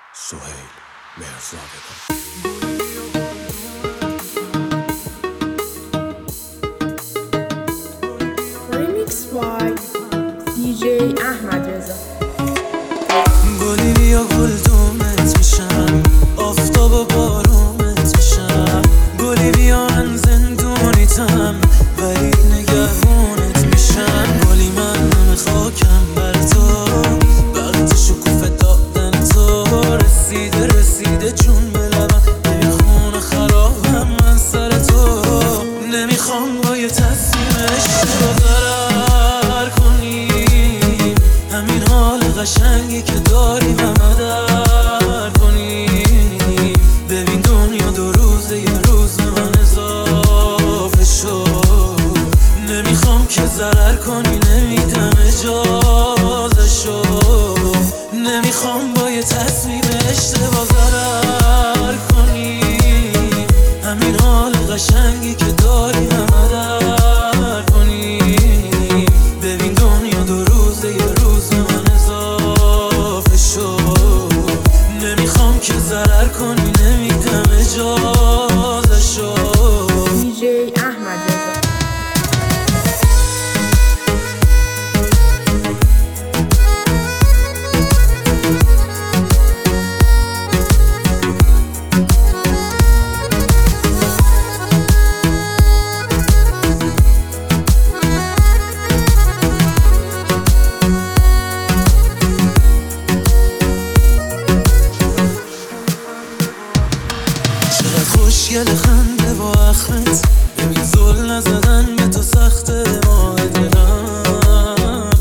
سهیل مهرزادگان. Remix by DJ احمد رضا. گلی بیا گل دومت میشم، آفتاب و بارونت میشم. گلی بیا من زندونیتم ولی نگهبونت میشم. گلی من نم خاکم بر تو، وقت شکوفه دادن تو. رسیده جون به لبم، ببین خون خرابم من سر تو. نمیخوام با یه تصمیم اشتباه ضرر کنیم، همین حال قشنگی که داریم همه در کنیم. ببین دنیا دو روزه، یه روز به من اضافه شد. نمیخوام که ضرر کنی، نمیدم اجازه شد. نمیخوام با یه تصمیم اشتباه ضرر کنیم، همین حال قشنگی که داریم همه در کنیم. ببین دنیا دو روزه، یه روز به من اضافه شد. نمیخوام که ضرر کنی، نمیدم اجازه شد. DJ احمد رضا. چقدر خوشگل خنده با اخمت، ببین زل نزدن به تو سخته. ماه دلم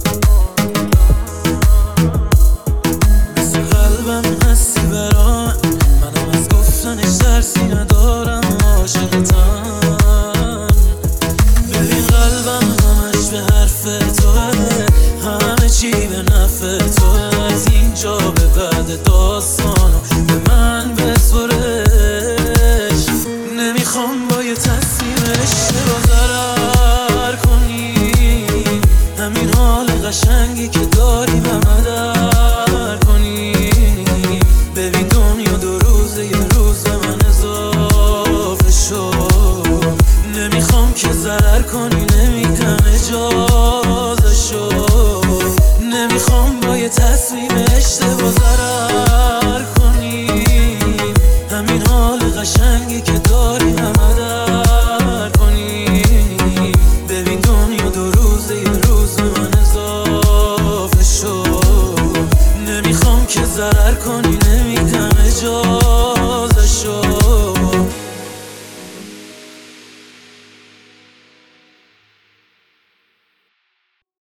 مثل قلبم هستی برام، منم از گفتنش ترسی ندارم. عاشقتم، ببین قلبم همش به حرف توه، همه چی به نفع توه. از اینجا به بعد داستانو به من بسپرش. نمیخوام با یه تصمیم اشتباه ضرر کنیم، همین حال قشنگی که داریم همه در کنیم. ببین دنیا دو روزه، یه روز به من اضافه شد. نمیخوام که ضرر کنی، نمیدم اجازه شد. نمیخوام با یه تصمیم اشتباه ضرر کنیم، همین حال قشنگی که داریم همه در کنیم. ببین دنیا دو روزه، یه روز به من اضافه شد. نمیخوام که ضرر کنی، نمیدم